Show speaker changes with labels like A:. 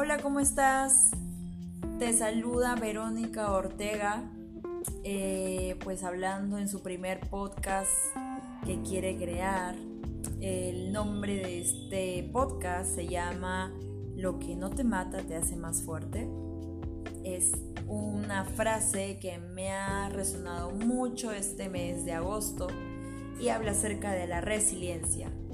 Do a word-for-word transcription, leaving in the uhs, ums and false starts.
A: Hola, ¿cómo estás? Te saluda Verónica Ortega, eh, pues hablando en su primer podcast que quiere crear. El nombre de este podcast se llama Lo que no te mata te hace más fuerte. Es una frase que me ha resonado mucho este mes de agosto y habla acerca de la resiliencia.